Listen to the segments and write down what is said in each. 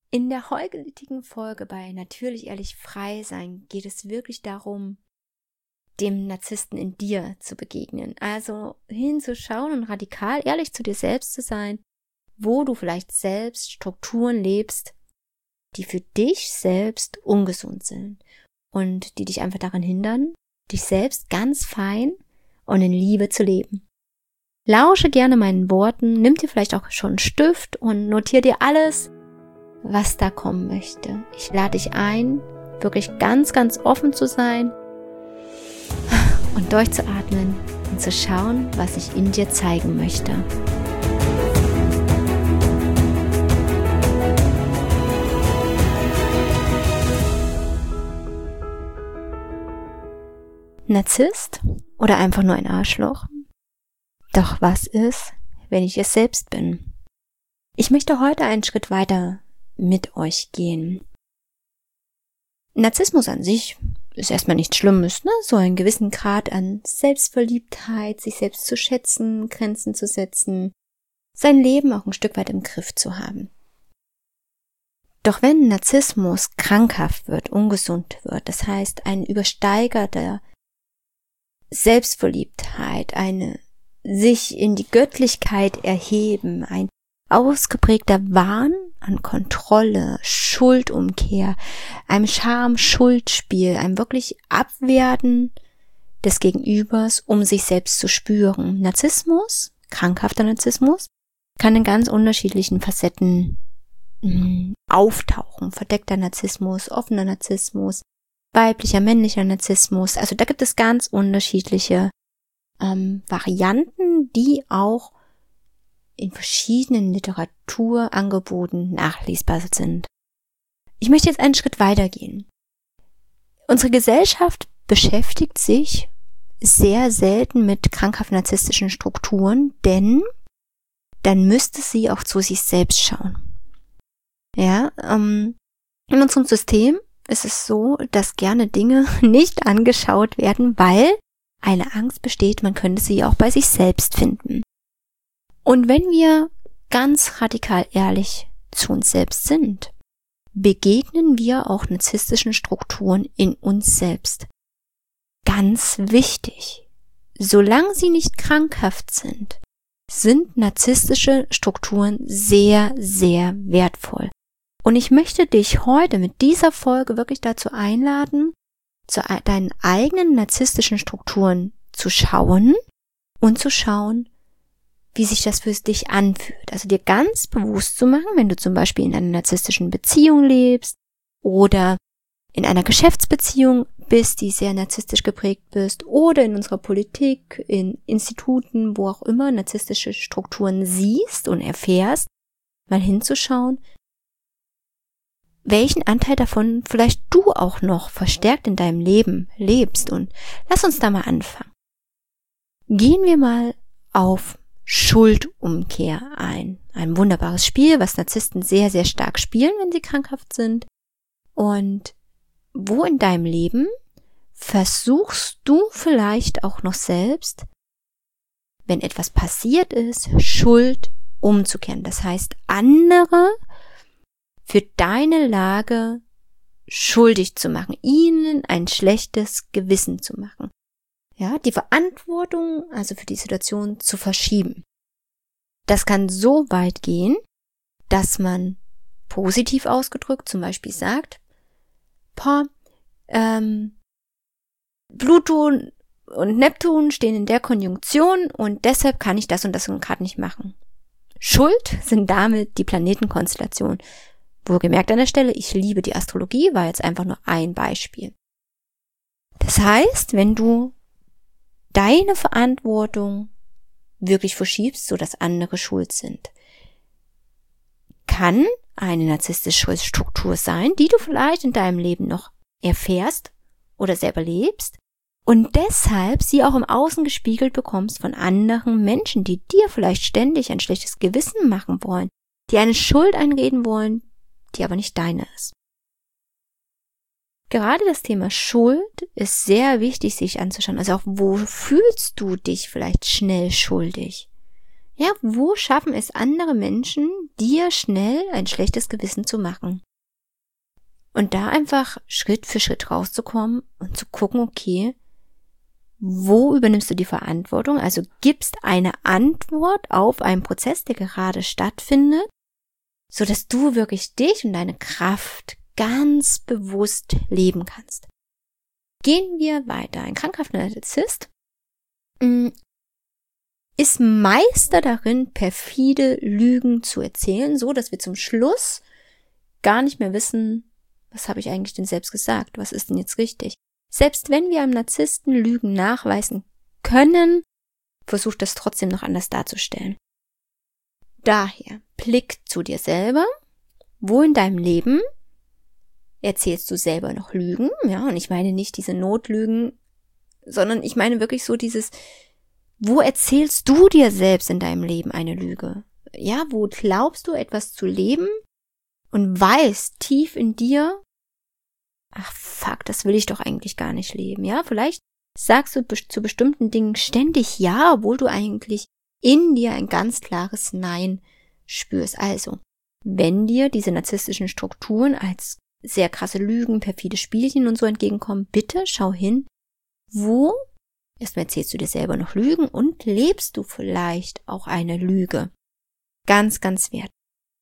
In der heutigen Folge bei Natürlich Ehrlich Frei Sein geht es wirklich darum, dem Narzissten in dir zu begegnen. Also hinzuschauen und radikal ehrlich zu dir selbst zu sein, wo du vielleicht selbst Strukturen lebst, die für dich selbst ungesund sind und die dich einfach daran hindern, dich selbst ganz fein und in Liebe zu leben. Lausche gerne meinen Worten, nimm dir vielleicht auch schon einen Stift und notiere dir alles, was da kommen möchte. Ich lade dich ein, wirklich ganz, ganz offen zu sein und durchzuatmen und zu schauen, was ich in dir zeigen möchte. Narzisst oder einfach nur ein Arschloch? Doch was ist, wenn ich es selbst bin? Ich möchte heute einen Schritt weiter mit euch gehen. Narzissmus an sich ist erstmal nichts Schlimmes, ne? So einen gewissen Grad an Selbstverliebtheit, sich selbst zu schätzen, Grenzen zu setzen, sein Leben auch ein Stück weit im Griff zu haben. Doch wenn Narzissmus krankhaft wird, ungesund wird, das heißt ein übersteigerter Selbstverliebtheit, eine sich in die Göttlichkeit erheben, ein ausgeprägter Wahn an Kontrolle, Schuldumkehr, einem Scham-Schuldspiel, einem wirklich Abwerten des Gegenübers, um sich selbst zu spüren. Narzissmus, krankhafter Narzissmus, kann in ganz unterschiedlichen Facetten auftauchen. Verdeckter Narzissmus, offener Narzissmus, weiblicher, männlicher Narzissmus. Also da gibt es ganz unterschiedliche Varianten, die auch in verschiedenen Literaturangeboten nachlesbar sind. Ich möchte jetzt einen Schritt weitergehen. Unsere Gesellschaft beschäftigt sich sehr selten mit krankhaft narzisstischen Strukturen, denn dann müsste sie auch zu sich selbst schauen. Ja, in unserem System ist es so, dass gerne Dinge nicht angeschaut werden, weil eine Angst besteht, man könnte sie auch bei sich selbst finden. Und wenn wir ganz radikal ehrlich zu uns selbst sind, begegnen wir auch narzisstischen Strukturen in uns selbst. Ganz wichtig, solange sie nicht krankhaft sind narzisstische Strukturen sehr, sehr wertvoll. Und ich möchte dich heute mit dieser Folge wirklich dazu einladen, zu deinen eigenen narzisstischen Strukturen zu schauen und zu schauen, wie sich das für dich anfühlt. Also dir ganz bewusst zu machen, wenn du zum Beispiel in einer narzisstischen Beziehung lebst oder in einer Geschäftsbeziehung bist, die sehr narzisstisch geprägt bist, oder in unserer Politik, in Instituten, wo auch immer narzisstische Strukturen siehst und erfährst, mal hinzuschauen, welchen Anteil davon vielleicht du auch noch verstärkt in deinem Leben lebst. Und lass uns da mal anfangen. Gehen wir mal auf Schuldumkehr ein. Ein wunderbares Spiel, was Narzissten sehr, sehr stark spielen, wenn sie krankhaft sind. Und wo in deinem Leben versuchst du vielleicht auch noch selbst, wenn etwas passiert ist, Schuld umzukehren. Das heißt, andere für deine Lage schuldig zu machen, ihnen ein schlechtes Gewissen zu machen. Ja, die Verantwortung also für die Situation zu verschieben. Das kann so weit gehen, dass man positiv ausgedrückt zum Beispiel sagt, Pluto und Neptun stehen in der Konjunktion und deshalb kann ich das und das gerade nicht machen. Schuld sind damit die Planetenkonstellationen. Wohlgemerkt an der Stelle, ich liebe die Astrologie, war jetzt einfach nur ein Beispiel. Das heißt, wenn du deine Verantwortung wirklich verschiebst, sodass andere schuld sind, kann eine narzisstische Struktur sein, die du vielleicht in deinem Leben noch erfährst oder selber lebst und deshalb sie auch im Außen gespiegelt bekommst von anderen Menschen, die dir vielleicht ständig ein schlechtes Gewissen machen wollen, die eine Schuld einreden wollen, die aber nicht deine ist. Gerade das Thema Schuld ist sehr wichtig, sich anzuschauen. Also auch, wo fühlst du dich vielleicht schnell schuldig? Ja, wo schaffen es andere Menschen, dir schnell ein schlechtes Gewissen zu machen? Und da einfach Schritt für Schritt rauszukommen und zu gucken, okay, wo übernimmst du die Verantwortung? Also gibst eine Antwort auf einen Prozess, der gerade stattfindet, so dass du wirklich dich und deine Kraft ganz bewusst leben kannst. Gehen wir weiter. Ein krankhafter Narzisst ist Meister darin, perfide Lügen zu erzählen, so dass wir zum Schluss gar nicht mehr wissen, was habe ich eigentlich denn selbst gesagt? Was ist denn jetzt richtig? Selbst wenn wir einem Narzissten Lügen nachweisen können, versucht das trotzdem noch anders darzustellen. Daher, Blick zu dir selber. Wo in deinem Leben erzählst du selber noch Lügen? Ja, und ich meine nicht diese Notlügen, sondern ich meine wirklich so dieses, wo erzählst du dir selbst in deinem Leben eine Lüge? Ja, wo glaubst du etwas zu leben und weißt tief in dir, ach fuck, das will ich doch eigentlich gar nicht leben. Ja, vielleicht sagst du zu bestimmten Dingen ständig ja, obwohl du eigentlich in dir ein ganz klares Nein spürst. Also, wenn dir diese narzisstischen Strukturen als sehr krasse Lügen, perfide Spielchen und so entgegenkommen, bitte schau hin, wo erstmal erzählst du dir selber noch Lügen und lebst du vielleicht auch eine Lüge. Ganz, ganz wert.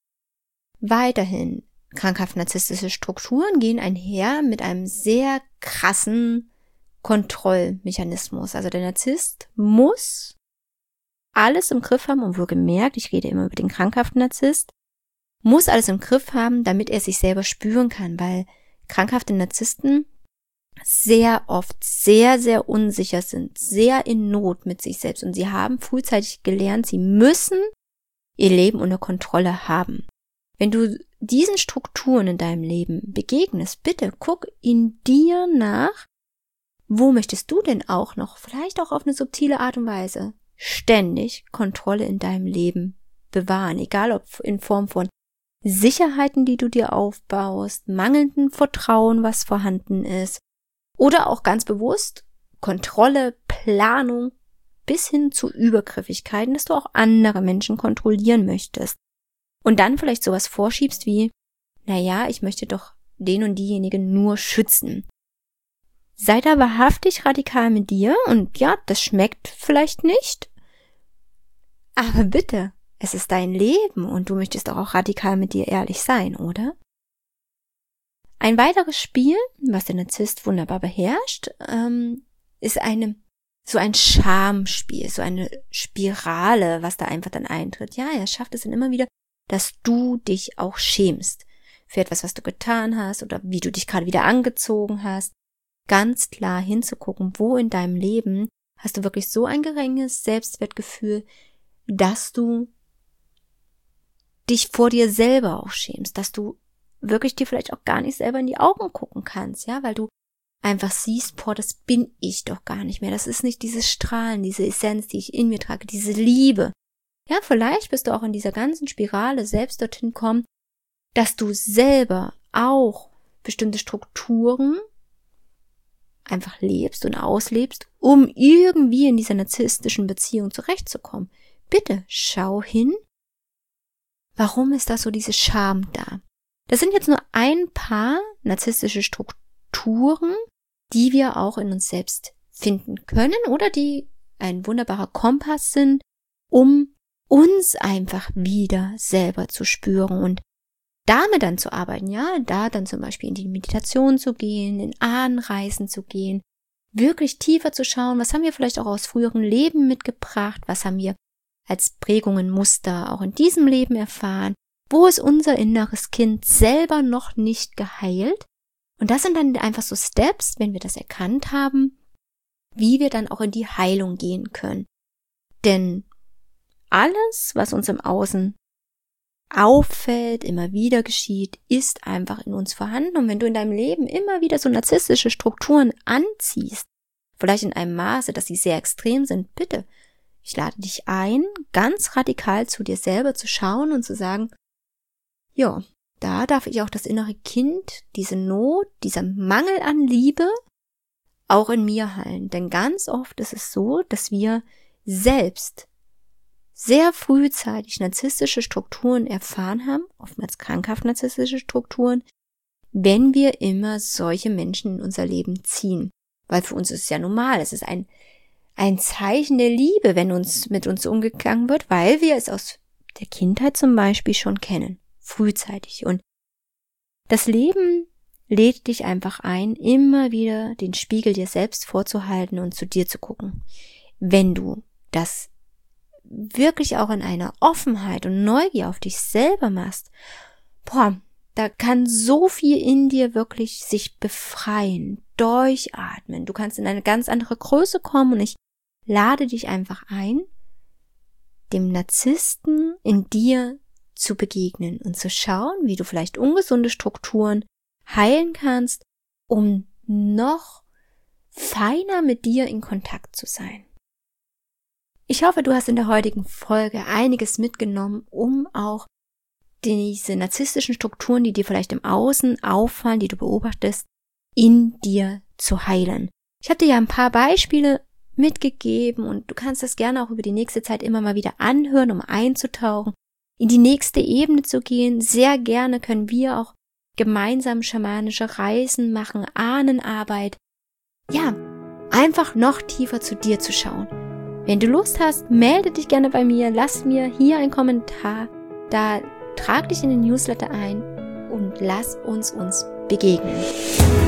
Weiterhin, krankhaft narzisstische Strukturen gehen einher mit einem sehr krassen Kontrollmechanismus. Also der Narzisst muss alles im Griff haben, und wohlgemerkt, ich rede immer über den krankhaften Narzisst, muss alles im Griff haben, damit er sich selber spüren kann, weil krankhafte Narzissten sehr oft sehr, sehr unsicher sind, sehr in Not mit sich selbst, und sie haben frühzeitig gelernt, sie müssen ihr Leben unter Kontrolle haben. Wenn du diesen Strukturen in deinem Leben begegnest, bitte guck in dir nach, wo möchtest du denn auch noch, vielleicht auch auf eine subtile Art und Weise, ständig Kontrolle in deinem Leben bewahren, egal ob in Form von Sicherheiten, die du dir aufbaust, mangelndem Vertrauen, was vorhanden ist, oder auch ganz bewusst Kontrolle, Planung bis hin zu Übergriffigkeiten, dass du auch andere Menschen kontrollieren möchtest. Und dann vielleicht sowas vorschiebst wie, naja, ich möchte doch den und diejenigen nur schützen. Sei da wahrhaftig radikal mit dir, und ja, das schmeckt vielleicht nicht, aber bitte, es ist dein Leben und du möchtest auch radikal mit dir ehrlich sein, oder? Ein weiteres Spiel, was der Narzisst wunderbar beherrscht, ist so ein Schamspiel, so eine Spirale, was da einfach dann eintritt. Ja, er schafft es dann immer wieder, dass du dich auch schämst für etwas, was du getan hast oder wie du dich gerade wieder angezogen hast. Ganz klar hinzugucken, wo in deinem Leben hast du wirklich so ein geringes Selbstwertgefühl, dass du dich vor dir selber auch schämst, dass du wirklich dir vielleicht auch gar nicht selber in die Augen gucken kannst, ja, weil du einfach siehst, boah, das bin ich doch gar nicht mehr. Das ist nicht dieses Strahlen, diese Essenz, die ich in mir trage, diese Liebe. Ja, vielleicht bist du auch in dieser ganzen Spirale selbst dorthin kommen, dass du selber auch bestimmte Strukturen einfach lebst und auslebst, um irgendwie in dieser narzisstischen Beziehung zurechtzukommen. Bitte schau hin, warum ist da so diese Scham da? Das sind jetzt nur ein paar narzisstische Strukturen, die wir auch in uns selbst finden können oder die ein wunderbarer Kompass sind, um uns einfach wieder selber zu spüren und damit dann zu arbeiten, ja, da dann zum Beispiel in die Meditation zu gehen, in Ahnenreisen zu gehen, wirklich tiefer zu schauen, was haben wir vielleicht auch aus früheren Leben mitgebracht, was haben wir als Prägungen, Muster auch in diesem Leben erfahren, wo ist unser inneres Kind selber noch nicht geheilt. Und das sind dann einfach so Steps, wenn wir das erkannt haben, wie wir dann auch in die Heilung gehen können. Denn alles, was uns im Außen auffällt, immer wieder geschieht, ist einfach in uns vorhanden. Und wenn du in deinem Leben immer wieder so narzisstische Strukturen anziehst, vielleicht in einem Maße, dass sie sehr extrem sind, bitte, ich lade dich ein, ganz radikal zu dir selber zu schauen und zu sagen, ja, da darf ich auch das innere Kind, diese Not, dieser Mangel an Liebe auch in mir heilen. Denn ganz oft ist es so, dass wir selbst sehr frühzeitig narzisstische Strukturen erfahren haben, oftmals krankhaft narzisstische Strukturen, wenn wir immer solche Menschen in unser Leben ziehen. Weil für uns ist es ja normal, es ist ein Zeichen der Liebe, wenn mit uns umgegangen wird, weil wir es aus der Kindheit zum Beispiel schon kennen, frühzeitig. Und das Leben lädt dich einfach ein, immer wieder den Spiegel dir selbst vorzuhalten und zu dir zu gucken. Wenn du das wirklich auch in einer Offenheit und Neugier auf dich selber machst, da kann so viel in dir wirklich sich befreien, durchatmen. Du kannst in eine ganz andere Größe kommen und ich lade dich einfach ein, dem Narzissten in dir zu begegnen und zu schauen, wie du vielleicht ungesunde Strukturen heilen kannst, um noch feiner mit dir in Kontakt zu sein. Ich hoffe, du hast in der heutigen Folge einiges mitgenommen, um auch diese narzisstischen Strukturen, die dir vielleicht im Außen auffallen, die du beobachtest, in dir zu heilen. Ich habe dir ja ein paar Beispiele mitgegeben und du kannst das gerne auch über die nächste Zeit immer mal wieder anhören, um einzutauchen, in die nächste Ebene zu gehen. Sehr gerne können wir auch gemeinsam schamanische Reisen machen, Ahnenarbeit. Ja, einfach noch tiefer zu dir zu schauen. Wenn du Lust hast, melde dich gerne bei mir, lass mir hier einen Kommentar da, trag dich in den Newsletter ein und lass uns begegnen.